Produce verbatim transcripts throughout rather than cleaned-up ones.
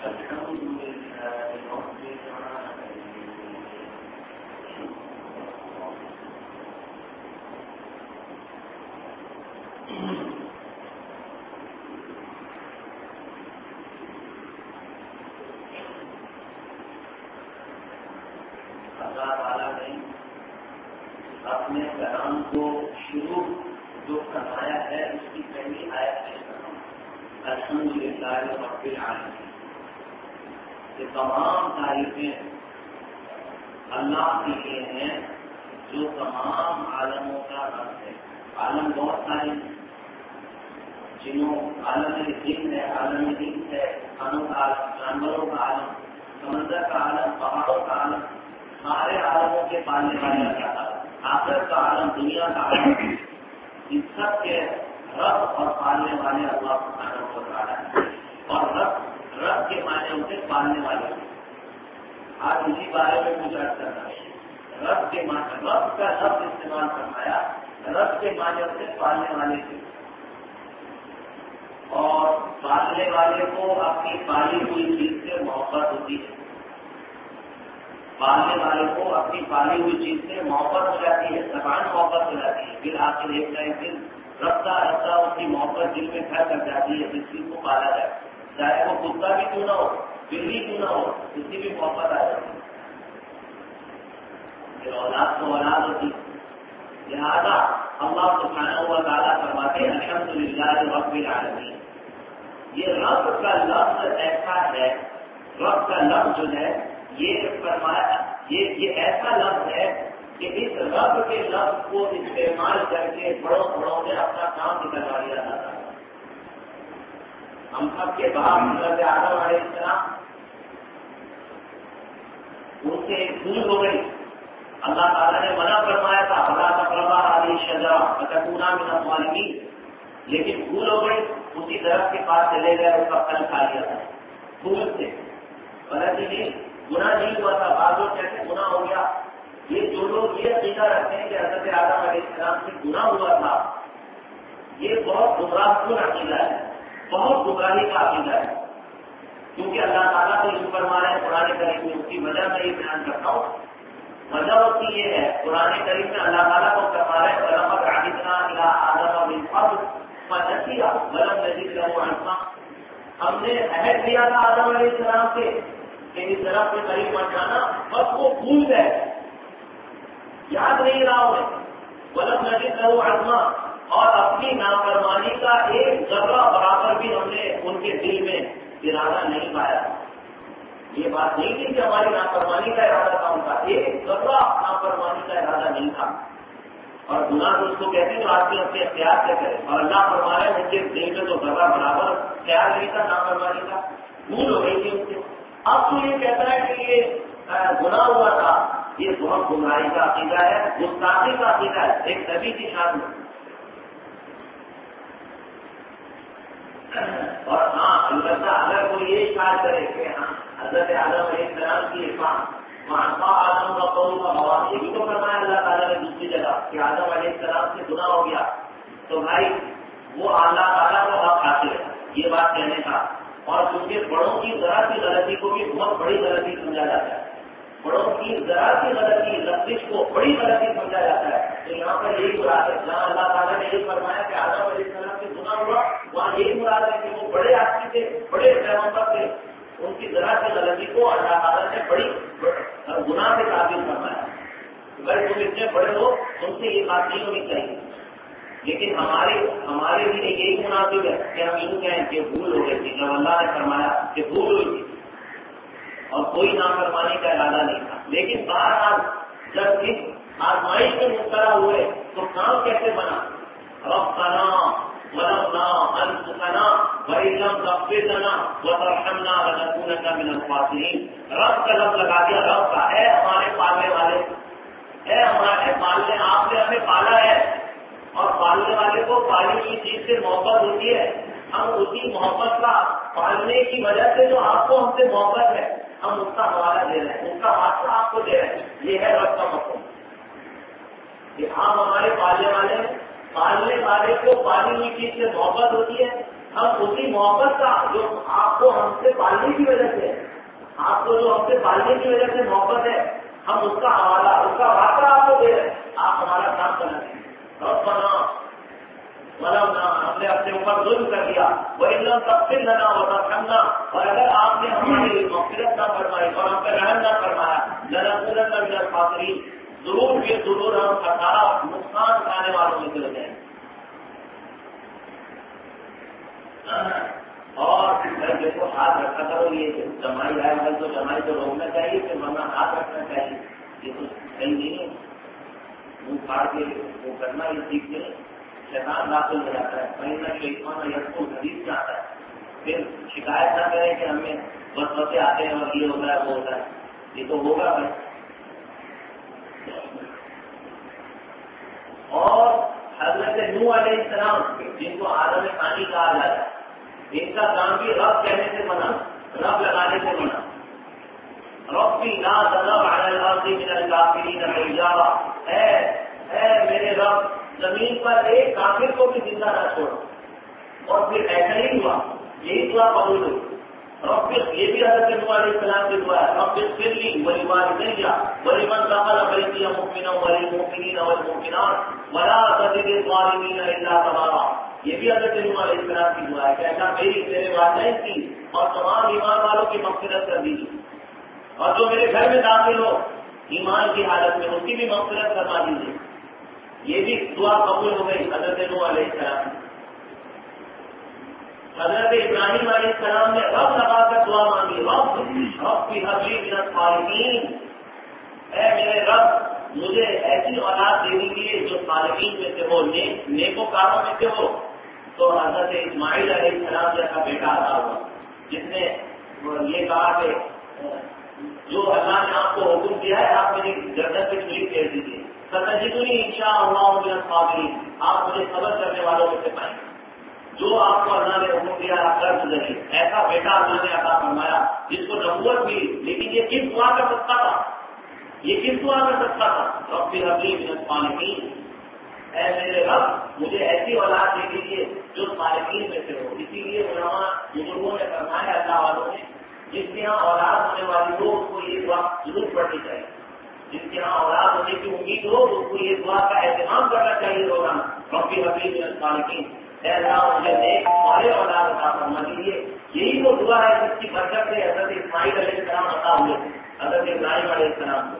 اللہ تعالیٰ نے اپنے کلام کو شروع جو فرمایا ہے اس کی پہلی آیت میں الحمدللہ رب العالمین، یہ تمام تعریفیں اللہ کے لیے ہیں جو تمام عالموں کا رب ہے۔ عالم بہت سارے ہیں، جنہوں عالم جن ہے، عالم انس ہے، انسانوں کا عالم، جانوروں کا عالم، سمندر کا عالم، پہاڑوں کا عالم، سارے عالموں کے پالنے والے اللہ تعالیٰ، آخرت کا عالم، دنیا کا عالم، ان سب کے رب اور پالنے والے اللہ سبحانہ و تعالیٰ ہیں۔ اور رب رب کے معنی ہوتے پالنے والے ہیں۔ آج اسی بارے میں کچھ عرض کرنا ہے۔ رب کے معنی، رب کا لفظ استعمال فرمایا، رب کے معنی ہوتے پالنے والے کے، اور پالنے والے کو اپنی پالی ہوئی چیز سے محبت ہوتی ہے۔ پالنے والے کو اپنی پالی ہوئی چیز سے محبت ہو جاتی ہے، زبان محبت ہو جاتی ہے، پھر آخر ایک نہ ایک دن رفتہ رفتہ اس کی محبت دل میں گھر کر جاتی ہے جس چیز کو پالا جائے، چاہے وہ کتا بھی کیوں نہ ہو، بلی کیوں نہ ہو، اس کی بھی محبت آ جاتی ہے، پھر اولاد کو اولاد ہوتی ہے۔ لہٰذا اللہ سبحانہ و تعالیٰ فرماتے ہیں الحمدللہ رب العالمین۔ یہ رب کا لفظ ایسا ہے، رب کا لفظ جو ہے یہ فرمایا، یہ یہ ایسا لفظ ہے کہ اس رب کے لفظ کو استعمال کر کے بڑوں بڑوں نے اپنا کام نکلوا لیا جاتا ہے۔ ہم سب کے باپ حضرت آدم علیہ السلام، ان سے ایک بھول ہو گئی، اللہ تعالیٰ نے منع فرمایا تھا فلا تقربا هذه الشجرة فتكونا من الظالمين، لیکن بھول ہو گئی، اسی درخت کے پاس چلے گئے، اس کا پھل کھا لیا تھا بھول سے، غلطی نہیں، گناہ نہیں ہوا تھا، بعض لوگ کہتے ہیں گناہ ہو گیا۔ یہ جو لوگ یہ عقیدہ رکھتے ہیں کہ حضرت آدم علیہ السلام سے گناہ ہوا تھا، یہ بہت گمراہ کن عقیدہ ہے، بہت گمراہی کا عقیدہ ہے، کیونکہ اللہ تعالیٰ کو یوں فرما رہے ہیں قرآن کریم میں، اس کی وجہ میں یہ بیان کرتا ہوں۔ وجہ اس کی یہ ہے، قرآن کریم میں اللہ تعالیٰ کو فرما رہے ہیں وَلَقَدْ عَهِدْنَا إِلَىٰ آدَمَ مِن قَبْلُ فَنَسِيَ وَلَمْ نَزِدْ لَهُ عَزْمًا، ہم نے عہد لیا تھا آدم علیہ السلام سے کہ اس طرح کے قریب مت جانا، بس وہ بھول گئے، یاد نہیں رہا انہیں، وَلَمْ نَزِدْ لَهُ عَزْمًا، اور اپنی نافرمانی کا ایک ذرہ برابر بھی ہم نے ان کے دل میں ارادہ نہیں پایا۔ یہ بات نہیں تھی کہ ہماری نافرمانی کا ارادہ تھا، ان کا ایک ذرہ نافرمانی کا ارادہ نہیں تھا، اور گناہ تو اس کو کہتے ہیں جو آدمی اپنے اختیار سے کرے، اور اللہ فرما رہے ہیں ان کے دل میں تو ذرہ برابر خیال نہیں تھا نافرمانی کا، بھول ہو گئی تھی ان سے۔ اب تو یہ کہتا ہے کہ یہ گناہ ہوا تھا، یہ بہت گمراہی کا عقیدہ ہے، گستاخی کا عقیدہ ہے ایک نبی کی شان میں۔ اور ہاں البتہ اگر کوئی یہ اشارہ کرے کہ ہاں حضرت آدم علیہ السلام کی مانفا آدم کا قول کا ہوا، یہ بھی تو فرمایا اللہ تعالیٰ نے دوسری جگہ کہ آدم علیہ السلام سے گناہ ہو گیا، تو بھائی وہ اللہ تعالیٰ کو حق حاصل ہے یہ بات کہنے کا، اور کیونکہ بڑوں کی ذرا سی غلطی کو بھی بہت بڑی غلطی سمجھا جاتا ہے، بڑوں کی ذرا سی غلطی لفظ کو بڑی غلطی سمجھا جاتا ہے، تو یہاں پر یہی مراد ہے، جہاں اللہ تعالیٰ نے یہ فرمایا کہ آدم علیہ السلام سے گناہ ہوا، وہاں یہی مراد ہے کہ وہ بڑے آدمی تھے، بڑے پیغمبر تھے، ان کی ذرا سی غلطی کو اللہ تعالیٰ نے بڑی گناہ سے تعبیر فرمایا۔ اگر تم اتنے بڑے ہو تم سے یہ بات نہیں ہونی چاہیے، لیکن ہمارے ہمارے لیے یہی مناسب ہے کہ ہم یوں کہیں کہ بھول ہو گئی تھی، جب اللہ نے فرمایا کہ بھول ہوئی تھی اور کوئی نافرمانی کا ارادہ نہیں تھا، لیکن بہرحال جب اس آزمائش میں مبتلا ہوئے تو کام کیسے بنا؟ ربنا ظلمنا انفسنا وان لم تغفر لنا وترحمنا لنكونن من الخاسرین، رب کا لفظ لگا دیا، رب کا، اے ہمارے پالنے والے، اے ہمارے پالنے، آپ نے ہمیں پالا ہے، اور پالنے والے کو پالی ہوئی چیز سے محبت ہوتی ہے، ہم اسی محبت کا پالنے کی وجہ سے جو آپ کو ہم سے محبت ہے ہم اس کا حوالہ دے رہے ہیں، اس کا واسطہ آپ کو دے رہے ہیں، یہ ہے رب کا مفہوم کہ آپ ہمارے پالنے والے ہیں، پالنے والے کو پالی ہوئی چیز سے محبت ہوتی ہے، ہم اسی محبت کا جو آپ کو ہم سے پالنے کی وجہ سے آپ کو جو ہم سے پالنے کی وجہ سے محبت ہے ہم اس کا حوالہ اس کا واقعہ آپ کو دے رہے ہیں. آپ ہمارا کام کرنا چاہیے. ربنا ظلمنا ہم نے اپنے اوپر ظلم کر دیا وَإِن لَّمْ تَغْفِرْ لَنَا وَتَرْحَمْنَا اور اگر آپ نے ہماری مغفرت نہ فرمائی اور ہم پہ رحم نہ فرمایا لَنَكُونَنَّ مِنَ الْخَاسِرِينَ ضرور یہ ضرور ہم خسارہ نقصان کھانے والوں میں سے ہو جائیں. اور پھر دیکھو ہاتھ رکھا کرو یہ جمائی آئے ہے تو جمائی تو روکنا چاہیے پھر ورنہ ہاتھ رکھنا چاہیے. یہ تو صحیح نہیں ہے. منہ پھاڑ کے وہ کرنا یہ سیکھ کے شیطان داخل ہو جاتا ہے. کہیں نہ شیطان یا کو حدیث میں آتا ہے. پھر شکایت نہ کریں کہ ہمیں بس بسے آتے ہیں اور یہ ہوتا ہے وہ ہوتا ہے. یہ تو ہوگا بھائی. اور حضرت نوح علیہ السلام جن کو عالم ثانی کہا جاتا ہے ان کا کام بھی رب کہنے سے بنا رب لگانے سے بنا. ربی لا تذر علی الارض من الکافرین دیارا اے اے میرے رب زمین پر ایک کافر کو بھی زندہ نہ چھوڑ. اور پھر ایسا ہی ہوا. یہی دعا قبول ہوئی. رب یہ بھی حضرت نوح علیہ السلام کی دعا ہے. رب اغفر لی ولوالدی ولمن دخل بیتی مؤمنا وللمؤمنین والمؤمنات ولا تزد الظالمین الا تبارا. یہ بھی حضرت نوح علیہ السلام کی دعا ہے کہ اللہ میری میرے والدین کی اور تمام ایمان والوں کی مغفرت کر دیجیے اور جو میرے گھر میں داخل ہو ایمان کی حالت میں اس کی بھی مغفرت کروا دیجیے. یہ بھی دعا قبول ہو گئی حضرت نوح علیہ السلام. حضرت ابراہیم علیہ السلام نے رب لگا کر دعا مانگی. رب رب کی حبلی من الصالحین اے میرے رب مجھے ایسی اولاد دے دیجیے جو صالحین میں سے ہو نیکوکاروں میں سے ہو. تو حضرت اسماعیل علیہ السلام جیسا بیٹا عطا ہوا جس نے یہ کہا کہ جو اللہ نے آپ کو حکم دیا ہے آپ میری گردن پہ چھری پھیر دیجیے. ستجدنی انشاءاللہ من الصابرین آپ مجھے صبر کرنے والوں میں سے پائیں. جو آپ کو اللہ نے حکم دیا آپ کر گزریے. ایسا بیٹا اللہ نے عطا فرمایا جس کو نبوت ملی. لیکن یہ کس دعا کا صدقہ تھا؟ یہ کس دعا کا صدقہ تھا؟ رب حبلی من الصالحین اے میرے رب مجھے ایسی اولاد دے دیجیے جو صالحین میں سے ہو. اسی لیے علماء بزرگوں نے فرمایا اللہ والوں نے جس کے یہاں اولاد ہونے والی ہو اس کو یہ دعا ضرور پڑھنی چاہیے. جس کے یہاں اولاد ہونے کی امید ہو اس کو یہ دعا کا اہتمام کرنا چاہیے روزانہ. رب حبلی من الصالحین اے اللہ مجھے نیک سارے اولاد عطا فرما دیجیے. یہی وہ دعا ہے جس کی برکت سے حضرت اسماعیل علیہ السلام عطا ہوئے حضرت ابراہیم علیہ السلام کو.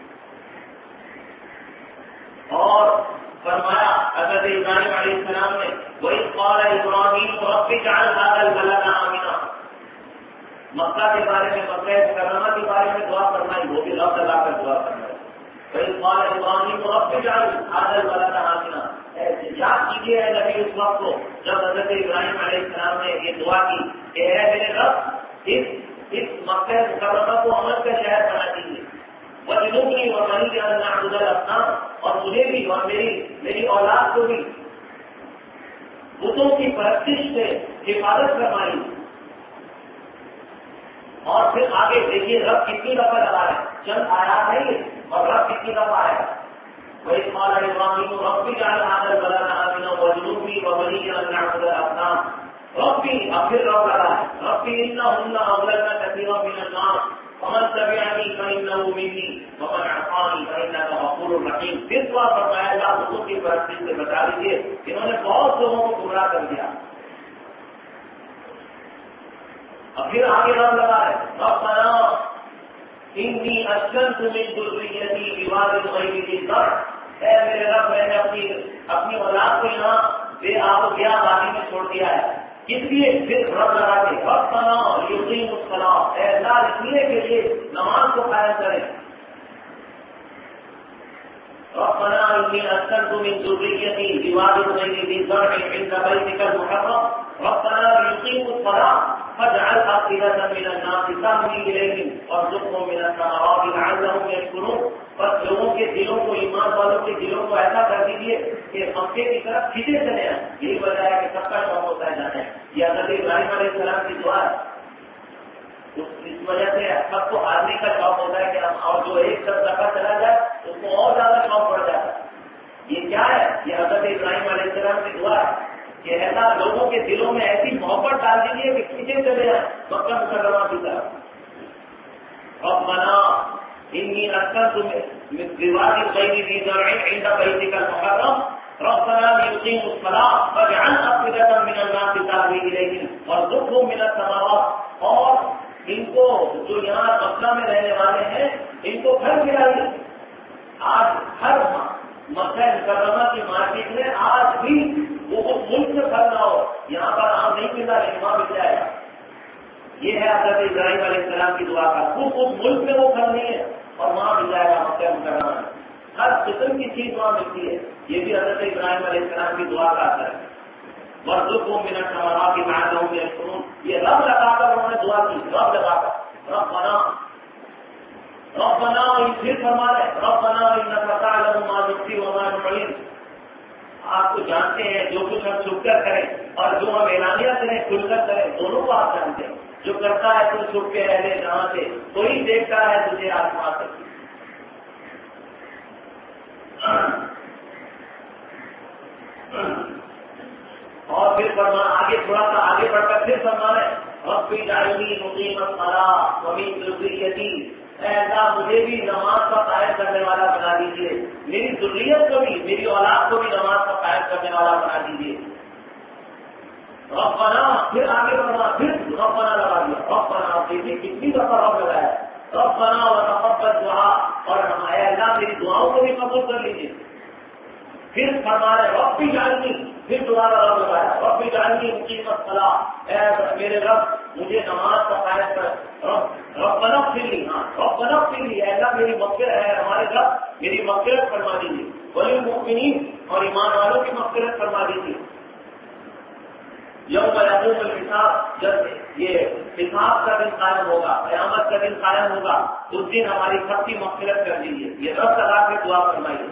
اور فرمایا حضرت ابراہیم علیہ السلام نے وَإِذْ قَالَ إِبْرَاهِيمُ رَبِّ اجْعَلْ هَٰذَا الْبَلَدَ آمِنًا. مکہ کے بارے میں مکہ مکرمہ کے بارے میں دعا فرمائی وہ بھی رب لگا کر دعا فرمائی. وَإِذْ قَالَ إِبْرَاهِيمُ رَبِّ اجْعَلْ هَٰذَا الْبَلَدَ آمِنًا. یاد کیجیے اے نبی اس وقت کو جب حضرت ابراہیم علیہ السلام نے یہ دعا کی کہ اے میرے رب اس اس مکہ مکرمہ کو امن کا شہر بنا دیجیے. وَجْنُبْنِي وَبَنِيَّ أَن نَّعْبُدَ الْأَصْنَامَ اور مجھے بھی اور میری میری اولاد کو بھی بتوں کی پرستش سے حفاظت فرمائی. اور پھر آگے دیکھیے رب کتنی دفعہ لگا ہے. چند آیات ہے یہ اور رب کتنی دفعہ ہے. وَإِذْ قَالَ إِبْرَاهِيمُ رَبِّ اجْعَلْ هَٰذَا الْبَلَدَ آمِنًا وَاجْنُبْنِي وَبَنِيَّ أَن نَّعْبُدَ الْأَصْنَامَ. ربی اب پھر رب لگا ہے. ربی إِنَّهُنَّ أَضْلَلْنَ كَثِيرًا مِّنَ النَّاسِ وَمَن تَبِعَنِي فَإِنَّهُ مِنِّي وَمَنْ عَصَانِي فَإِنَّكَ غَفُورٌ رَحِيمٌ. پھر دعا فرمایا اللہ بتوں کی پرستش سے بچا لیجیے. انہوں نے بہت لوگوں کو گمراہ کر دیا. اب پھر آگے رب لگا ہے ربنا إِنِّي أَسْكَنْتُ مِن ذُرِّيَّتِي بِوَادٍ غَيْرِ ذِي زَرْعٍ. اے میرے رب میں نے اپنی اپنی اولاد کو یہاں بے آب و گیا وادی میں چھوڑ دیا ہے. اس لیے پھر رب لگا کے ربنا یقیموا الصلاۃ اے اللہ اس لیے کے لیے نماز کو قائم کریں. ربنا إني أسكنت من ذريتي بواد غير ذي زرع عند بيتك المحرم ربنا ليقيموا الصلاة فاجعل أفئدة من الناس تهوي إليهم وارزقهم من الثمرات لعلهم يشكرون. بس لوگوں کے دلوں کو ایمان والوں کے دلوں کو ایسا کر دیجیے کہ مکے کی طرف کھینچے چلے آئیں. یہی وجہ ہے کہ سب کا شوق ہوتا ہے جانے. یہ حضرت ابراہیم علیہ السلام کی دعا ہے. اس وجہ سے سب کو آدمی کا شوق ہوتا ہے کہ ہم اور جو ایک دفعہ چلا جائے اس کو اور زیادہ شوق پڑ جاتا ہے. یہ کیا ہے؟ یہ حضرت ابراہیم علیہ السلام کی دعا ہے. کہ اللہ لوگوں کے دلوں میں ایسی محبت ڈال دیجیے کہ کھینچے چلے جائیں مکہ مکرمہ کی طرف۔ ربنا انی اسکنت من بواد غیر ذی زرع عند بیتک المحرم ربنا ليقيموا الصلاة فاجعل أفئدة من الناس تهوي إليهم وارزقهم من الثمرات، اور ان کو جو یہاں مکہ میں رہنے والے ہیں ان کو گھر کھلائیے۔ آج ہر مکہ مکرمہ کی مارکیٹ میں آج بھی وہ ملک سے پھل نہ ہو، یہاں پر آم نہیں ملتا لیکن وہاں مل جائے گا۔ یہ ہے حضرت ابراہیم علیہ السلام کی دعا کا، خود اس ملک میں وہ پھل نہیں ہے اور وہاں مل جائے گا مکہ مکرمہ میں، ہر قسم کی چیز وہاں ملتی ہے۔ یہ بھی حضرت ابراہیم علیہ السلام کی دعا کا اثر ہے۔ وارزقهم من الثمرات لعلهم يشكرون، یہ رب لگا کر انہوں نے دعا کی، رب لگا کر ربنا ربنا پھر فرما رہے ربنا انك تعلم ما نخفي وما نعلن، آپ کو جانتے ہیں جو کچھ ہم چھپ کر کریں اور جو ہم اعلانیہ کریں کھل کر کریں، دونوں کو آپ جانتے ہیں۔ جو کرتا ہے تو چھپ کے رہے جہاں سے، کوئی دیکھتا ہے تجھے آسمان سے۔ اور پھر فرما آگے تھوڑا سا آگے بڑھ کر پھر فرما رہے رب اجعلنی مقیم الصلاۃ ومن ذریتی، اے اللہ مجھے بھی نماز کا قائم کرنے والا بنا دیجیے، میری ذریت کو بھی، میری اولاد کو بھی نماز کا قائم کرنے والا بنا دیجیے۔ ربنا پھر آگے بڑھنا، پھر ربنا لگا دیا، ربنا دیکھیے کتنی دفعہ رب لگایا، ربنا وتقبل دعا، اور اے اللہ میری دعاؤں کو بھی قبول کر لیجیے۔ پھر فرما رہے رب اجعلنی، پھر دوبارہ رب لگایا رب اجعلنی مقیم الصلاۃ، اے میرے رب مجھے نماز کا قائم کر، رب ربنا اغفر لی، ہاں ربنا اغفر لی، اے اللہ میری مغفرت ہے، ہمارے رب میری مغفرت فرما دیجیے، وللمؤمنین، اور ایمان والوں کی مغفرت فرما دیجیے۔ یوم یقوم الحساب، جب یہ حساب کا دن قائم ہوگا، قیامت کا دن قائم ہوگا، اس دن ہماری سب کی مغفرت کر دیجیے، یہ رب لگا کے دعا فرمائیے۔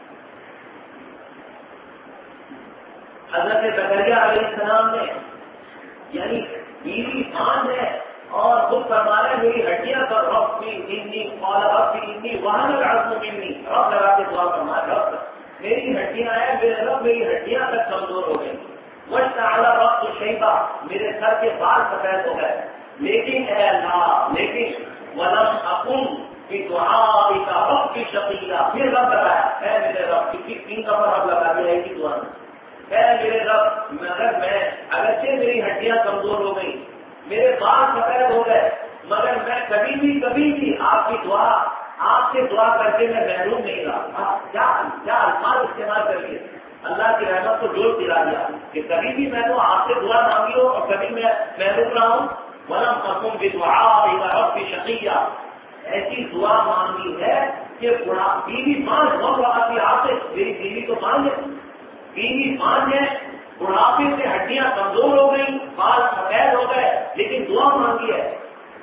حضرت زکریا علیہ السلام نے یعنی بیوی خان ہے اور خود فرما رہے میری ہڈیاں پر رب بھی انی قال رب بھی انی وہاں العظم منی، رب لگا کے دعا فرما رب میری ہڈیاں ہیں، میرے رب میری ہڈیاں تک کمزور ہو گئی، واشتعل رأس شیبہ، میرے سر کے بال سفید ہو گئے، لیکن اے اللہ لیکن ولم اکن بدعائک رب شقیا، پھر رب لگایا، اے میرے رب، کسی تین دفعہ رب لگا دیا ایک ہی دعا میں، اے میرے رب مگر میں اگرچہ میری ہڈیاں کمزور ہو گئی، میرے بال سفید ہو گئے، مگر میں کبھی بھی کبھی بھی آپ کی دعا آپ سے دعا کر کے میں محروم نہیں رہا۔ کیا کیا الفاظ استعمال کر کے اللہ کی رحمت کو جوڑ دلا دیا کہ کبھی بھی میں تو آپ سے دعا مانگی ہوں اور کبھی میں محروم رہا ہوں۔ ولم اکن بدعائک رب شقیا، ایسی دعا مانگی ہے کہ بڑھا بیوی مان بہت آپ کی آپ سے، میری بیوی تو مان ہے، بیوی مان ہے، بڑھاپے سے ہڈیاں کمزور ہو گئی، بال سفید ہو گئے، لیکن دعا مانگی ہے۔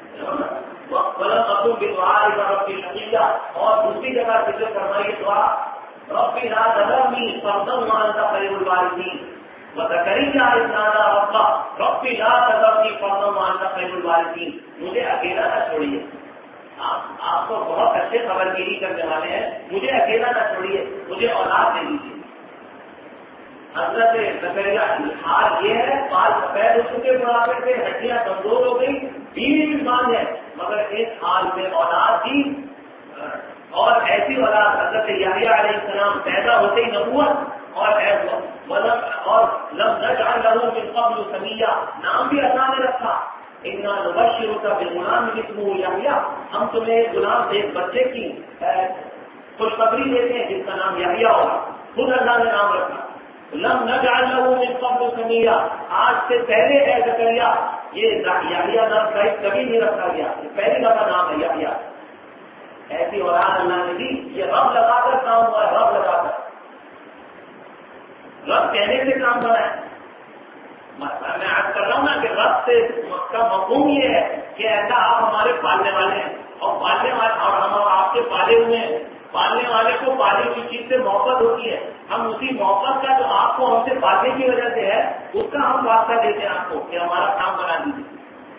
رب شقیہ، اور دوسری جگہ ذکر فرمائیے دعا رب لا تذرنی فردا وانت خیر الوارثین، وزکریا اذ نادى ربہ رب لا تذرنی فردا وانت خیر الوارثین، مجھے اکیلا نہ چھوڑیے، آپ آپ کو بہت اچھے خبر گیری کرنے والے ہیں، مجھے اکیلا نہ چھوڑیے، مجھے اولاد دے دیجیے۔ حضرت زکریا حال یہ ہے، بال سفید ہو چکے بڑھاپے سے، ہڈیاں کمزور ہو گئی، بیوی بیمار ہے، مگر اس حال میں اولاد دی، اور ایسی اولاد حضرت یحییٰ علیہ السلام پیدا ہوتے ہی نبوت اور اور لم نجعل له من قبل سمیا، نام بھی اللہ نے رکھا، انا نبشرک بغلام اسمہ یحییٰ، ہم تمہیں غلام ایک بچے کی خوشخبری دیتے ہیں جس کا نام یحییٰ ہوگا، خود اللہ نے نام رکھا۔ لم نجعل له من قبل سمیا، آج سے پہلے اے زکریا یہ یحییٰ نام کبھی نہیں رکھا گیا، پہلی دفعہ نام ہے یحییٰ، ایسی اولاد اللہ نے دی، یہ رب لگا کر کام ہوا ہے، رب لگا کر، رب کہنے سے کام بنا ہے۔ میں عرض کر رہا ہوں نا کہ رب سے کا مفہوم یہ ہے کہ ایسا آپ ہمارے پالنے والے ہیں، اور پالنے والے اور ہم آپ کے پالے ہوئے ہیں، پالنے والے کو پالی ہوئی چیز سے محبت ہوتی ہے، ہم اسی محبت کا جو آپ کو ہم سے پالنے کی وجہ سے ہے اس کا ہم واسطہ دیتے ہیں آپ کو کہ ہمارا کام بنا دیجیے۔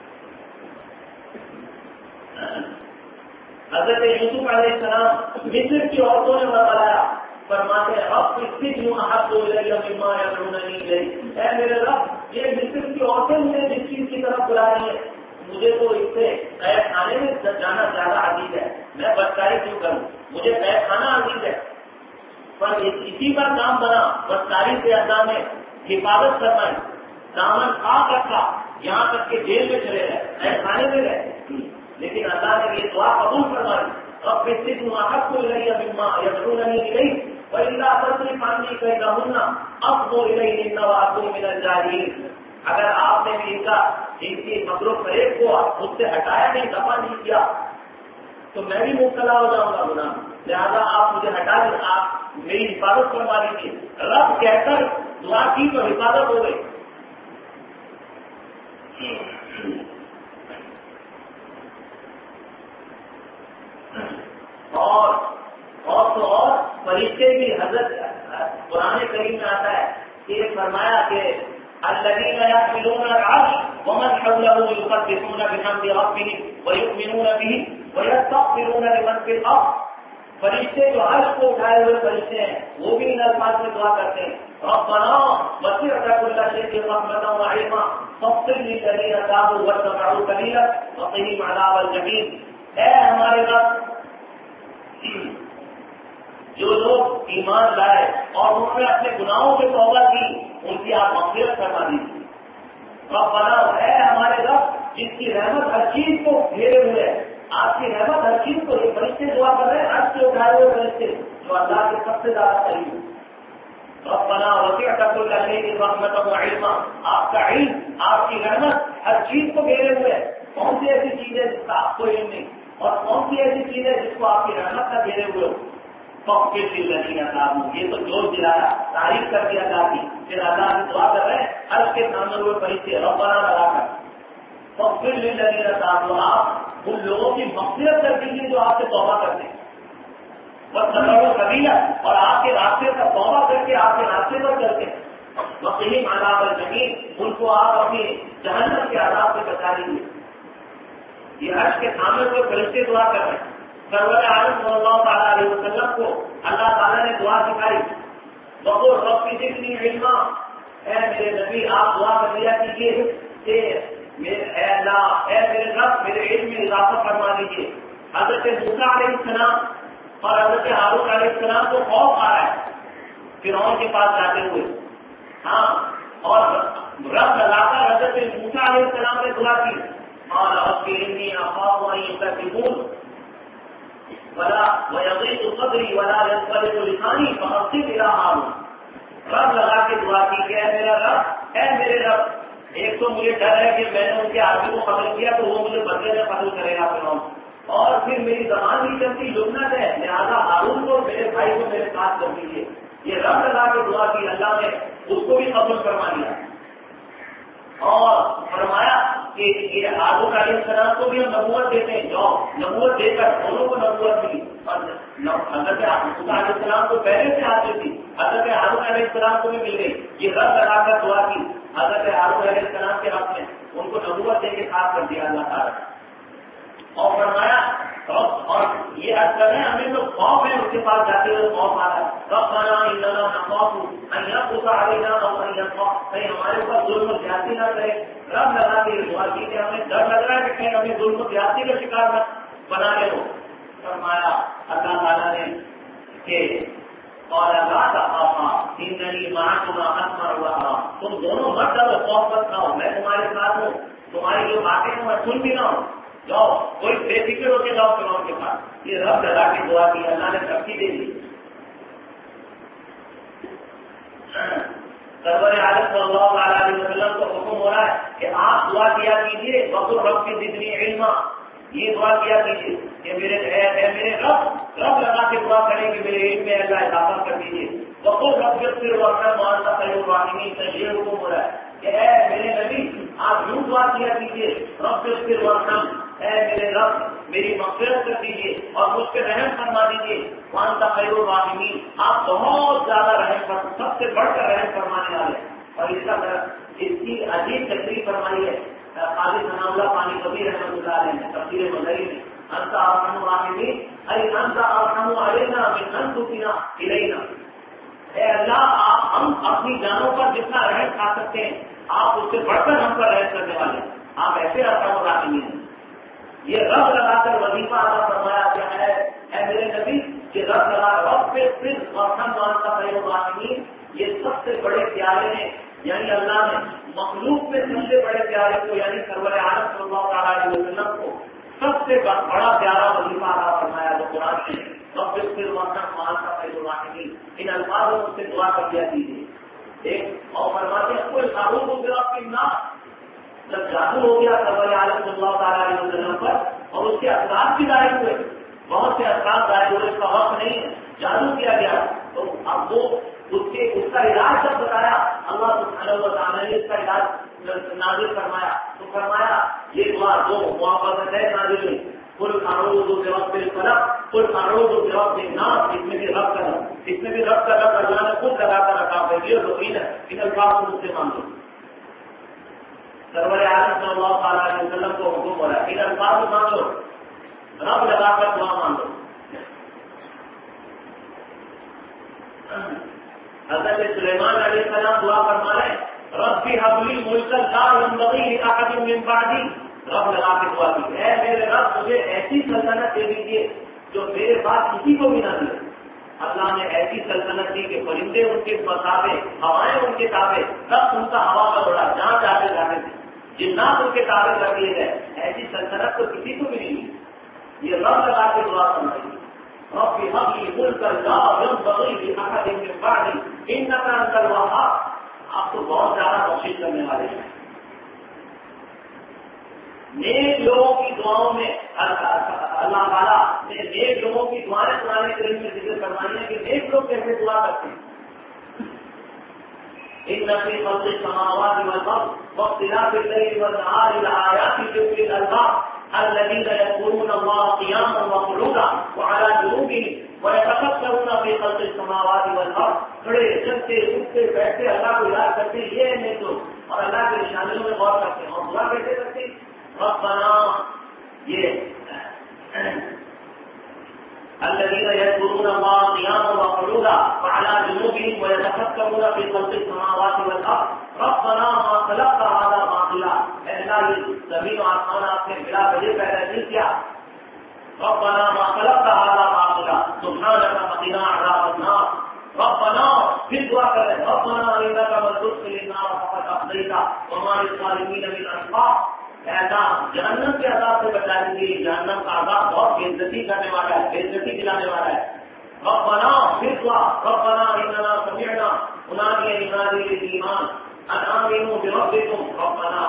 حضرت یوسف علیہ السلام مصر کی عورتوں نے بتایا، فرماتے ہیں اب اس سے کیوں حق ہو جائے گا مما یدعوننی الیہ، اے میرے رب یہ مصر کی عورتیں مجھے جس چیز کی طرف بلا رہی ہیں مجھے تو اس سے قید خانے میں جانا زیادہ عزیز ہے، میں بدکاری کیوں کروں، مجھے قید خانہ عزیز ہے، پر اسی کا کام بنا بدکاری سے اللہ نے حفاظت کروائی، دامن خاص رکھا، یہاں تک کہ جیل میں چلے گئے، قید خانے میں گئے، لیکن اللہ نے یہ دعا قبول کروائی اب کسی محب کو لگی ابا یا ضرور نہیں گئی وَإِلَّا تَصْرِفْ عَنِّي كَيْدَهُنَّ أَصْبُ إِلَيْهِنَّ وَأَكُونْ مِنَ الْجَاهِلِينَ۔ اگر آپ نے بھی ان کا ان کی مکر و فریب کو مجھ سے ہٹایا نہیں، دفع نہیں کیا تو میں بھی مبتلا ہو جاؤں گا گناہ، لہٰذا آپ مجھے ہٹا دیں، آپ میری حفاظت کروا دیجیے۔ رب کہہ کر دعا کی تو حفاظت ہو گئی۔ اور اور تو اور فرشتے بھی حضرت قرآن کریم میں آتا ہے کہ یہ فرمایا کہ الذين يحملون العرش ومن حوله يسبحون بحمد ربهم ويؤمنون به ويستغفرون لمن في الارض۔ فرشتے جو عرش کو اٹھائے ہوئے فرشتے ہیں وہ بھی ان الفاظ میں دعا کرتے ہیں ربنا وسعت كل شيء رحمة وعلما فاغفر للذين تابوا واتبعوا سبيلك وقهم عذاب الجحيم۔ اے ہمارے رب جو لوگ ایمان لائے اور انہوں نے اپنے گناہوں سے توبہ کی ان کی آپ مغفرت کروا دیجیے۔ ربنا ہے ہمارے رب جس کی رحمت ہر چیز کو گھیرے ہوئے ہے، آپ کی رحمت ہر چیز کو، یہ فرشتے دعا کر رہے ہیں ہر سے اٹھائے ہوئے فرشتے جو اللہ کے سب سے زیادہ قریب۔ ربنا وسعت كل شيء رحمة وعلما، آپ کا علم آپ کی رحمت ہر چیز کو گھیرے ہوئے ہے، کون سی ایسی چیز ہے جس کا آپ کو علم نہیں اور کون سی ایسی چیز ہے جس کو آپ کی رحمت کا گھیرے ہوئے ہو۔ فَقِرْ لِلَّذِينَ تَابُوا، یہ تو جوش دلایا، تعریف کر دیا اللہ کی، پھر اللہ سے دعا کر رہے ہیں عرش کے سامنے ہوئے فرشتے ربنا لگا کر فَقِرْ لِلَّذِينَ تَابُوا، آپ ان لوگوں کی مغفرت کر دیجیے جو آپ سے توبہ کرتے ہیں، وَاتَّبَعُوا سَبِيلَكَ، اور آپ کے راستے کا توبہ کر کے آپ کے راستے پر چلتے ہیں، وَقِهِمْ عَذَابَ الْجَحِيمِ، ان کو آپ اپنی جہنم کے عذاب سے بچا لیجیے۔ یہ عرش کے سامنے ہوئے فرشتے دعا کر رہے ہیں۔ سرور عالم صلی اللہ تعالیٰ علیہ وسلم کو اللہ تعالیٰ نے دعا سکھائی وَقُلْ رَبِّ زِدْنِي عِلْمًا، اے میرے نبی آپ دعا کر لیا کیجیے کہ اے اللہ اے میرے رب میرے علم میں اضافہ فرما دیجیے۔ حضرت موسیٰ علیہ السلام اور حضرت ہارون علیہ السلام کو خوف آ رہا ہے فرعون کے پاس جاتے ہوئے، ہاں اور رب لگا کر حضرت موسیٰ علیہ السلام نے دعا کی قال رب إني أخاف أن يكذبون ولا ويضيق صدري ولا ينطلق لساني فأرسل إلى هارون۔ رب لگا کے دعا کی کہ اے میرا رب اے میرے رب ایک تو مجھے ڈر ہے کہ میں نے ان کے آدمی کو قتل کیا تو وہ مجھے بدلے میں قتل کرے گا فرعون، اور پھر میری زبان نہیں چلتی لبنت ہے، لہٰذا ہارون کو میرے بھائی کو میرے ساتھ کر دیجیے۔ یہ رب لگا کے دعا کی، اللہ نے اس کو بھی قبول کروا لیا اور فرمایا کہ یہ ہارون علیہ السلام کو بھی ہم نبوت دیتے ہیں، جو نبوت دے کر دونوں کو نبوت ملی، اور حضرت موسیٰ علیہ السلام کو پہلے سے آتی تھی، حضرت ہارون علیہ السلام کو بھی مل گئی۔ یہ رب لگا کر دعا کی حضرت ہارون علیہ السلام کے حق میں، ان کو نبوت دے کے خاص کر دیا اللہ تعالیٰ، اور فرمایا اور یہ اثر ہے ہمیں جو خوف ہے اس کے پاس جاتے ہوئے خوف آ رہا ہے ربنا اننا نخاف ان يطغى علينا او ان يطغى، کہیں ہمارے اوپر ظلم و زیادتی نہ کرے۔ رب لگا کے دعا کی کہ ہمیں ڈر لگ رہا ہے کہ کہیں ہمیں ظلم و زیادتی کا شکار نہ بنا لے ہو۔ فرمایا اللہ تعالیٰ نے کہ اور لا تخافا اننی معكما اسمع وارى، تم دونوں مت ڈرو خوف مت کھاؤ، میں تمہارے ساتھ ہوں، تمہاری جو باتیں ہیں میں سن بھی رہا ہوں، جاؤ کوئی بے فکر ہو کے جاؤ فرعون کے پاس۔ یہ رب لگا کے دعا کی، اللہ نے ترقی دے دی۔ سرور عالم صلی اللہ علیہ وسلم کو حکم ہو رہا ہے کہ آپ دعا کیا کیجیے وقل رب کی زدنی علما، یہ دعا کیا کیجیے کہ میرے اے میرے رب رب لگا کے دعا کریں کہ میرے علم میں اللہ اضافہ کر دیجیے۔ وقل رب اغفر وارحم وانت خیر الراحمین، سے یہ حکم ہو رہا ہے کہ اے میرے نبی آپ یوں دعا کیا کیجیے رب اغفر وارحم، اے میرے رب میری مغفرت کر دیجیے اور مجھ پہ رحم فرما دیجیے، وانت خیر الراحمین، آپ بہت زیادہ رحم پر سب سے بڑھ کر رحم فرمانے والے ہیں۔ اور اس کا اس کی عجیب تشریح فرمائی ہے قاضی ثناء اللہ پانی کبھی رحمۃ اللہ علیہ نے تفسیر مظہری میں، انت ارحم الراحمین ای انت ارحم علینا من انفسنا الینا، اے اللہ آپ ہم اپنی جانوں پر جتنا رحم کھا سکتے ہیں آپ اس سے بڑھ کر ہم پر رحم کرنے والے ہیں. آپ ایسے ارحم الراحمین ہیں. یہ رب لگا کر وظیفہ ادا فرمایا کیا ہے اے میرے نبی کہ رب لگا رب پہ صرف وطن مانتا ہے الراحمین. یہ سب سے بڑے پیارے ہیں. یعنی اللہ نے مخلوق میں سب سے بڑے پیارے کو یعنی سرور عالم صلی اللہ علیہ وسلم کو سب سے بڑا پیارا وظیفہ ادا فرمایا جو قرآن نے رب پھر وطن مانتا ہے الراحمین. ان الفاظوں سے دعا کر دیا کیجیے. ایک اور فرماتے ہیں کوئی قانون ہو گیا آپ کی نام جب جادو ہو گیا سرور عالم صلی اللہ تعالیٰ علیہ وسلم پر اور اس کے اثرات بھی ظاہر ہوئے. بہت سے اثرات ظاہر ہوئے. اس کا وقت نہیں ہے. جادو کیا گیا تو اب وہ اس کے اس کا علاج جب بتایا اللہ سبحانہ و تعالیٰ نے اس کا علاج نازل فرمایا تو فرمایا یہ دعا دو محبت ہے نازل ہوئی. کل اعوذ برب الفلق کل اعوذ برب الناس. اس میں بھی رب کا رب اس میں بھی رب کا رب اللہ نے خود لگا کر رکھا ہے. یہ روین ہے ان الفاظ کو مجھ سے مانگو. سرور عالم صلی اللہ تعالیٰ علیہ وسلم کو حکم ہو رہا ہے ان الفاظ کو مانگو. رب لگا کر دعا مانگو. حضرت سلیمان علیہ السلام دعا فرما رہے ربی حبلی ملک لا ينبغي لأحد من بعدی. رب لگا کے دعا کی اے میرے رب مجھے ایسی سلطنت دے دیجیے جو میرے بعد کسی کو بھی نہ دے. اللہ نے ایسی سلطنت دی کہ پرندے ان کے تابع ہوائیں ان کے تابع سب ان کا ہوا کا بڑا جہاں جاتے جاتے تھے. جنات ان کے تابع کر دیے گئے. ایسی سلطنت تو کسی کو بھی نہیں ملی. یہ رب لگا کے دعا فرمائی رب حبلی ملک لا ينبغي لأحد من بعدی انک انت الوہاب. آپ تو بہت زیادہ کوشش کرنے والے ہیں. نیک لوگوں کی دعاؤں میں اللہ تعالیٰ نے نیک لوگوں کی دعائیں قرآن کریم میں ذکر فرمائی ہے کہ نیک لوگ کیسے دعا کرتے ہیں. ان فی خلق السماوات والارض واختلاف الليل والنهار لآیات لأولی الألباب الذين يذكرون الله قياما وقعودا وعلى جنوبهم ويتفكرون في خلق السماوات والارض. کھڑے چلتے اٹھتے بیٹھتے اللہ کو یاد کرتے یہ نیک لوگ اور اللہ کی نشانیوں میں غور کرتے ہیں. اور دعا کیسے کرتے ہیں ربنا یہ الذين يذكرون الله قياما وقعودا وعلى جنوبهم ويتفكرون في خلق السماوات والارض ربنا ما خلقت هذا باطلا. اے اللہ یہ زمین و آسمان آپ نے بلا وجہ پیدا نہیں کیا. ربنا ما خلقت هذا باطلا سبحانك وقنا عذاب النار. ربنا پھر دعا کریں ربنا انك من تدخل النار فقد اخزيته وما للظالمين من انصار. ایسا جہنم کے عذاب سے بچا دیجیے. جہنم کا عذاب بہت بے عزتی کرنے والا ہے بے عزتی دلانے والا ہے. ربنا پھر دعا ربنا اننا سمعنا مناديا ينادي للإيمان ان آمنوا بربكم ربنا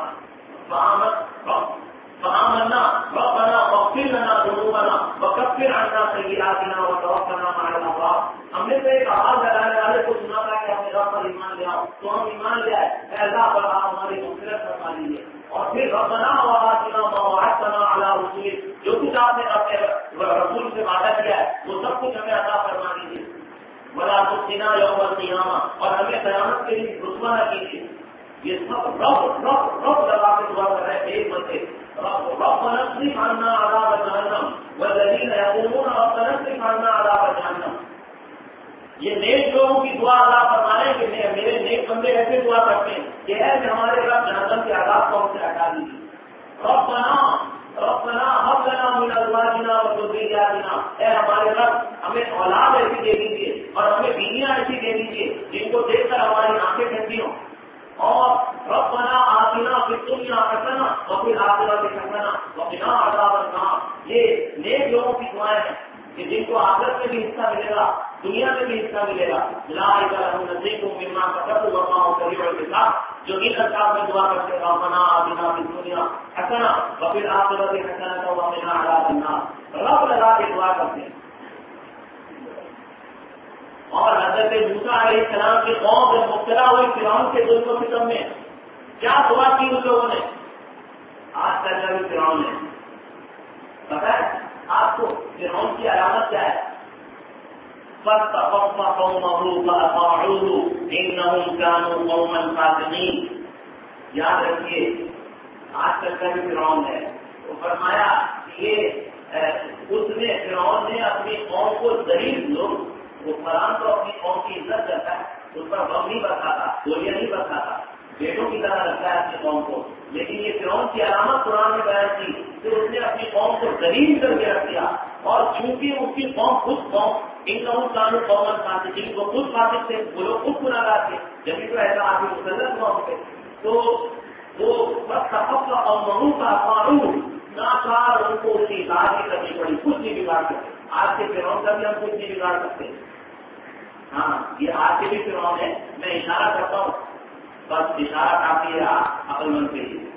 فآمنا ربنا واغفر لنا ذنوبنا وكفر عنا سيئاتنا وتوفنا مع الأبرار. ہم نے تو ایک آواز لگانے والے کو سنا تھا کہ اپنے رب پر ایمان لے آؤ تو ہم ایمان لے آئے. اللہ پر آپ ہماری مغفرت فرما لیجیے. اور پھر ربنا وآتنا ما وعدتنا على رسولك جو کچھ آپ نے اپنے رسول سے وعدہ کیا ہے وہ سب کچھ ہمیں عطا فرما دیجیے. ولا تخزنا يوم القيامة اور ہمیں قیامت کے دن رسوا نہ کیجیے. یہ سب رب رب رب لگا کے دعا کر رہے ہیں ایک بندے رب ربنا اصرف عنا عذاب جہنم والذین يقولون ربنا اصرف عنا عذاب جہنم. یہ نیک لوگوں کی دعا اللہ فرما رہے ہیں کہ میرے نیک بندے ایسے دعا کرتے ہیں کہ ہے کہ ہمارے رب جہنم کے عذاب کو ہم سے ہٹا دیجیے. ربنا ربنا هب لنا من ازواجنا وذرياتنا. اے ہمارے رب ہمیں اولاد ایسی دے دیجیے اور ہمیں بیویاں ایسی دے دیجیے جن کو دیکھ کر ہماری آنکھیں ٹھنڈی ہوں. اور ربنا آتنا فی الدنیا حسنہ وفی الآخرۃ حسنہ وقنا عذاب النار. یہ نیک لوگوں کی دعائیں ہیں کہ جن کو آخرت میں بھی حصہ ملے گا دنیا میں بھی حصہ ملے گا. اولئک لهم نصیب مما کسبوا واللہ سریع الحساب. جو ان الفاظ میں دعا کرتے ہیں ربنا آتنا فی الدنیا حسنہ وفی الآخرۃ حسنہ وقنا عذاب النار. رب لگا کے دعا کرتے ہیں. اور حضرت موسیٰ علیہ السلام کی قوم جب مبتلا ہوئی فرعون کے ظلم و ستم میں کیا دعا کی ان لوگوں نے. آج تک بھی فرعون ہے پتہ ہے آپ کو فرعون کی علامت کیا ہے. فَاسْتَخَفَّ قَوْمَهُ فَأَطَاعُوهُ إِنَّهُمْ كَانُوا قَوْمًا فَاسِقِينَ. یاد رکھیے آج تک کا بھی فرعون ہے. وہ فرمایا یہ اس نے فرعون نے اپنی قوم کو ذلیل لوگ وہ فرعون تو اپنی قوم کی عزت کرتا ہے اس پر بم نہیں برسا تھا، گولیاں نہیں برسا تھا، بیٹوں کی طرح رکھا ہے اپنی قوم کو. لیکن یہ فرعون کی علامت قرآن میں بیان کی کہ اس نے اپنی قوم کو ذلیل کر کے رکھ دیا. اور چونکہ اس کی قوم خود قوم ان لوگوں قانون قومن فاسق، جن کو خود فاسق تھے، وہ لوگ خود گناہگار تھے، جبھی تو ایسا آدمی مسلط ہوا ان پہ. تو وہ وقت قوموں کا قانون ناکار ان کو اس کی اطاعت نہیں کرنی پڑی، کچھ نہیں بگاڑ سکتے. آج کے فرعون کا بھی ہم کچھ نہیں بگاڑ سکتے. ہاں یہ آج کے بھی فرعون ہے، میں اشارہ کرتا ہوں، بس اشارہ کافی ہے عقل مند کے لیے،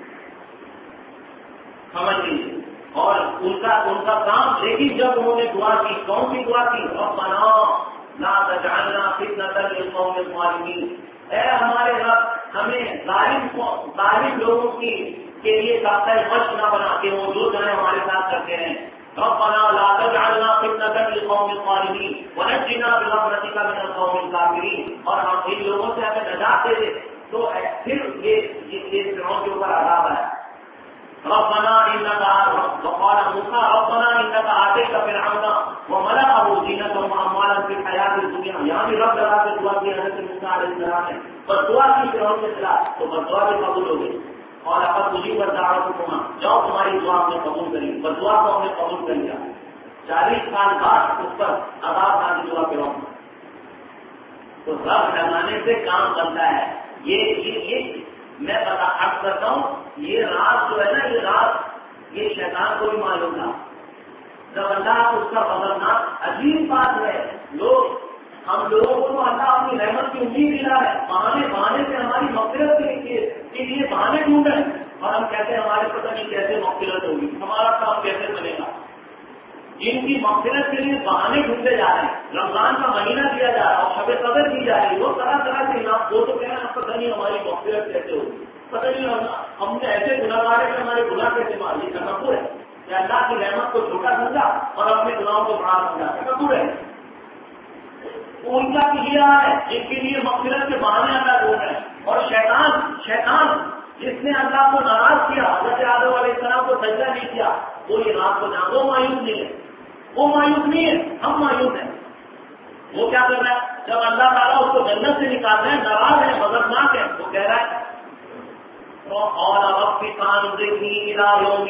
سمجھ لیجیے. اور ان کا ان کا کام، لیکن جب انہوں نے دعا کی، کون سی دعا کی؟ ربنا لا تجعلنا فتنة للقوم الظالمین، اے ہمارے رب ہمیں ظالم ظالم لوگوں کی کے لیے ساختہ مشق نہ بنا کے وہ جو چاہے ہمارے ساتھ کرتے ہیں. ربنا لا تجعلنا فتنة للقوم الظالمین ونجنا برحمتك من القوم الكافرین، اور ہم ان لوگوں سے ہمیں نجات دے دے. تو پھر یہ فرعون کے اوپر عذاب ہے. ربنا انك وقال موسى ربنا انك آتيت فرعون وملأه زينة واموالا في الحياة الدنيا. یہاں بھی رب لگا کے دعا کی حضرت موسیٰ علیہ السلام نے، بس دعا کی فرعون کے خلاف، تو بس دعا بھی قبول ہو گئی. اور اب مجھے پر دعوتکما، جاؤ تمہاری دعا ہم نے قبول کری، بس دعا کو ہم نے قبول کر لیا. چالیس سال بعد اس پر عذاب نازل ہوا فرعون. تو رب لگانے سے کام بنتا ہے. یہ یہ میں بتا عرض کرتا ہوں، یہ راز جو ہے نا، یہ راز یہ شیطان کو بھی معلوم تھا. جب اللہ اس کا خطرناک عجیب بات ہے، لوگ ہم لوگوں کو تو اللہ اپنی رحمت کی امید دلا ہے، بہانے بہانے سے ہماری مغفرت کے لیے بہانے ڈھونڈ رہے ہیں، اور ہم کہتے ہیں ہمارے پتہ نہیں کیسے مغفرت ہوگی، ہمارا کام کیسے بنے گا. جن کی مغفرت کے لیے بہانے ڈھونڈے جا رہے ہیں، رمضان کا مہینہ دیا جا رہا ہے اور شب قدر دی جا رہی ہے، وہ طرح طرح سے نام وہ تو کہہ رہے ہیں پتہ نہیں ہماری مغفرت کیسے ہوگی، پتہ نہیں ہم نے ایسے گناہگار ہیں کہ ہمارے گناہ کیسے مار. یہ تکبر ہے کہ اللہ کی رحمت کو چھوٹا سمجھا اور اپنے گناہوں کو بڑا سمجھا، تکبر ہے. ان کا بھی یہ حال ہے، ان کے لیے مغفرت کے بہانے اللہ ڈھونڈ رہے ہیں. اور شیطان شیطان جس نے اللہ کو ناراض کیا، حضرت آدم علیہ السلام کو سجدہ نہیں کیا، وہ یہ رات کو جان وہ مایوس نہیں ہے، وہ مایوس نہیں ہے، ہم مایوس ہیں. وہ کیا کر رہا ہے؟ جب اللہ تعالیٰ اس کو جنت سے نکال رہے ہیں، ناراض ہے، مغرناک ہے، وہ کہہ رہا ہے اور رب کی کان دیکھی رب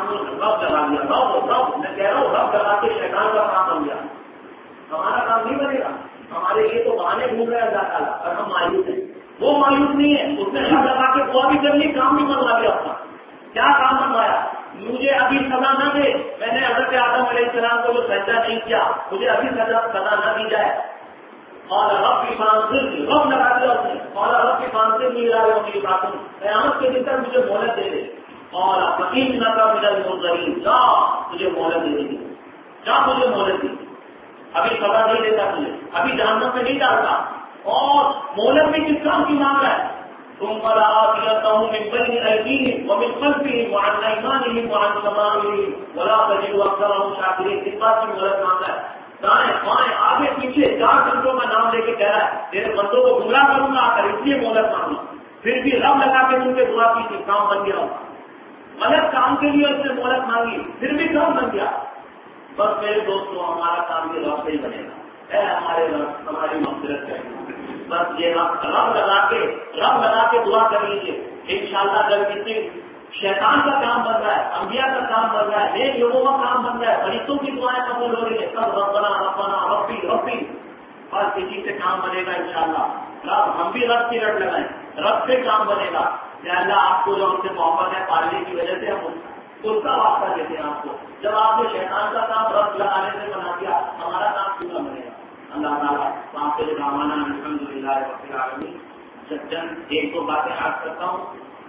لگا دیا. رب رب میں کہہ رہا ہوں، رب لگا کے شیطان کا کام بن گیا. ہمارا کام نہیں بنے گا، ہمارے لیے تو بہانے ڈھونڈ رہے ہیں اللہ تعالیٰ، اور ہم مایوس ہیں. وہ مایوس نہیں ہے، اس نے رب لگا کے دعا بھی کر لی، کام بھی بنوا لیا. اپنا کیا کام بنوایا؟ مجھے ابھی سزا نہ دے، میں نے حضرت آدم علیہ السلام کو جو سجدہ نہیں کیا، مجھے ابھی سزا سزا نہ دی جائے. اور رب کی فانسر رب لگا دیا اس نے، اور رب کی فانسر نہیں رہا ہے میری باتوں قیامت کے دن تک مجھے مہلت دے دے. اور فقیر نہ کا میرا منظرین، جا مجھے مہلت دے دے، جا مجھے مہلت دی، ابھی سزا نہیں دیتا تجھے، ابھی جہنم میں نہیں ڈالتا. اور مہلت بھی کس کام کی مانگ رہا ہے؟ تم پر آتیتہم من بین ایدیہم ومن خلفہم وعن ایمانہم وعن شمائلہم ولا تجد اکثرہم شاکرین. اس بات کی مہلت مانگ رہا ہے، دائیں بائیں آگے پیچھے چار چیزوں کا نام لے کے کہہ رہا ہے تیرے بندوں کو گمراہ کروں گا کر، اس لیے مہلت مانگوں. پھر بھی رب لگا کے تم سے دعا کی تھی، کام بن گیا. غلط کام کے لیے اس نے مہلت مانگی، پھر بھی کام بن گیا. بس میرے دوستوں، ہمارا کام بھی رب سے ہی بنے گا. اے ہمارے رب ہماری مغفرت کریں، بس یہ رب رب لگا کے رب لگا کے دعا کر لیجیے. انشاءاللہ جب کسی شیطان کا کام بن رہا ہے، انبیاء کا کام بن رہا ہے، نیک لوگوں کا کام بن رہا ہے، فرشتوں کی دعائیں قبول ہو رہی ہے، سب ربنا ربنا ربی ربی. اور کسی سے کام بنے گا انشاءاللہ. رب ہم بھی رب کی رٹ لگائیں، رب سے کام بنے گا. یا اللہ آپ کو جو ہم سے محبت ہے پالنے کی وجہ سے ہم اس کا واسطہ دیتے ہیں آپ کو. جب آپ نے شیطان کا کام رب لگانے سے بنا دیا، ہمارا کام کیوں بنے گا؟ اللہ تعالیٰ آپ کے رامانہ الحمدللہ رب العالمین. چند ایک دو باتیں عرض کرتا ہوں.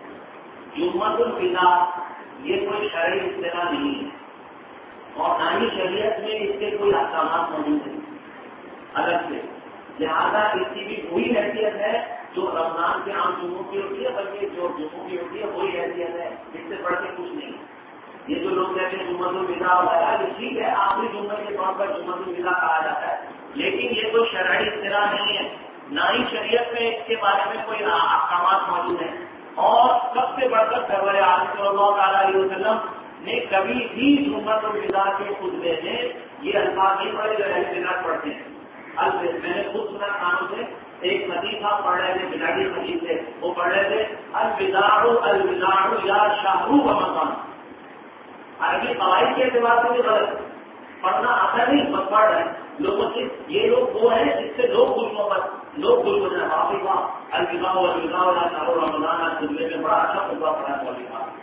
جمعۃ الفضا یہ کوئی شرعی اصطلاح نہیں ہے، اور نہ ہی شریعت میں اس کے کوئی احکامات موجود ہیں الگ سے. لہٰذا اس کی بھی وہی حیثیت ہے جو رمضان کے عام جمعوں کی ہوتی ہے، بلکہ جو جمعوں کی ہوتی ہے وہی حیثیت ہے، اس سے بڑھ کے کچھ نہیں. یہ جو لوگ کہتے ہیں جمعۃ الفضا وغیرہ، یہ ٹھیک ہے، آخری جمعے کے طور پر جمعۃ الفضا کہا جاتا ہے، لیکن یہ کوئی شرعی اصطلاح نہیں ہے. نہ ہی شریعت میں اس کے بارے میں کوئی احکامات موجود ہیں. اور سب سے بڑھ کر سرور عالم صلی اللہ تعالیٰ علیہ وسلم نے کبھی بھی جمعۃ الفضا کے خطبے میں یہ الفاظ نہیں پڑھے جو اہل بدعت پڑھتے ہیں. میں نے خود سنا کانوں سے ایک حدیث آپ پڑھ رہے تھے، بلاڈی حدیث سے وہ پڑھ رہے تھے الوداع الوداع یا شہر رمضان. عربی قواعد کے اعتبار سے بھی غلط پڑھنا آتا نہیں، بس پڑھ رہے ہیں لوگوں سے. یہ لوگ وہ ہیں جس سے لوگ خوش محبت لوگ خوش ہو جائیں. واقعی بات الوداع الوداع یا شہر رمضان آج دنیا میں بڑا اچھا خطبہ پڑھا ہے والی بات،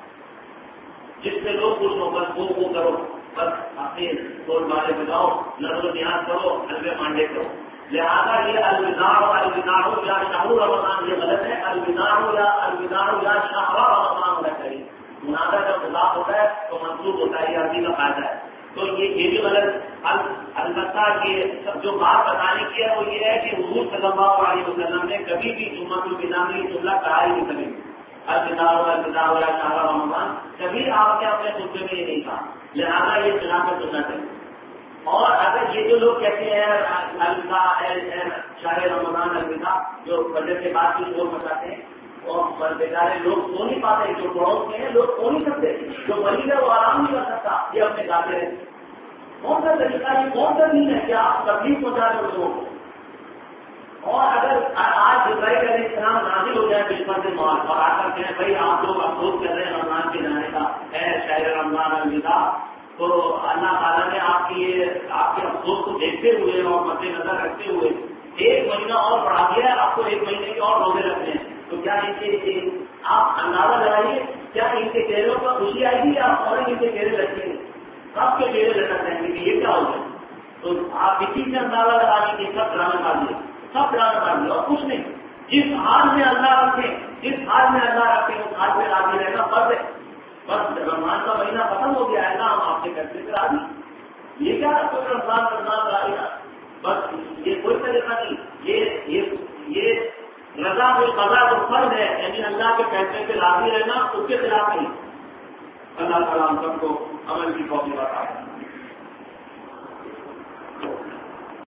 جس سے لوگ خوش محبت وہ وہ کرو، بس اپنے بول والے بجاؤ، نظر و نیاز کرو، حلوے مانڈے کرو. لہٰذا یہ الوداع الوداع یا شہر رمضان یہ غلط ہے. الوداع یا الوداع یا شہر رمضان ہونا چاہیے. مناظر جب اضاف ہوتا ہے تو منسوخ ہوتا ہے، یہ عربی کا فائدہ ہے. تو یہ یہ بھی غلط. البتہ یہ جو بات بتانے کی ہے وہ یہ ہے کہ حضور صلی اللہ علیہ وسلم نے کبھی بھی جمعۃ الوداع میں یہ جملہ کہا ہی نہیں. کبھی الوداع الوداع یا شہر رمضان کبھی آپ نے اپنے خطبے میں یہ نہیں کہا. لہٰذا یہ خلاف سنت ہے. اور اگر یہ جو لوگ کہتے ہیں الوداع شاہ رمضان الوداع جو فجر کے بعد بھی شور مچاتے ہیں اور بیچارے لوگ سو نہیں پاتے، جو پڑوس میں ہیں لوگ سو نہیں سکتے، جو مریض ہے وہ آرام نہیں کر سکتا، یہ اپنے گاتے رہتے. کون سا طریقہ یہ کون سا دین ہے کہ آپ تکلیف پہنچا رہے ہو لوگوں کو؟ اور اگر آج جبرائیل علیہ السلام نازل ہو جائے بسمت موت اور آ کر کہیں بھائی آپ لوگ افسوس کر رہے ہیں رمضان کے جانے کا، اے شہر رمضان الوداع، تو اللہ تعالیٰ نے آپ کی یہ آپ کے افسوس کو دیکھتے ہوئے اور مد نظر رکھتے ہوئے ایک مہینہ اور بڑھا دیا ہے، آپ کو ایک مہینے کے اور روزے رکھنے ہیں. تو کیا ان کے آپ اندازہ لگائیے کیا ان کے چہروں پر خوشی آئے گی یا فوراً ان کے چہرے لٹکیں گے؟ سب کے چہرے لٹک جائیں گے کہ یہ کیا ہو گیا. تو آپ اسی سے اندازہ لگا لیں کہ سب ڈرامے کر دیے، سب ڈرامے کر دیے اور کچھ نہیں. جس حال میں اللہ رکھے جس حال میں اللہ رکھے اس حال میں راضی رہنا فرض ہے. بس رمضان کا مہینہ ختم ہو گیا ہے نا، ہم آپ کے کرتے سے راضی. یہ کیا کوئی رمضان رمضان راضی گا؟ بس یہ کوئی طریقہ نہیں. یہ یہ یہ رضا کو قضا کو فرض ہے، یعنی اللہ کے فیصلے سے راضی رہنا اس کے خلاف نہیں. اللہ تعالیٰ ہم سب کو عمل کی توفیق عطا فرمائے.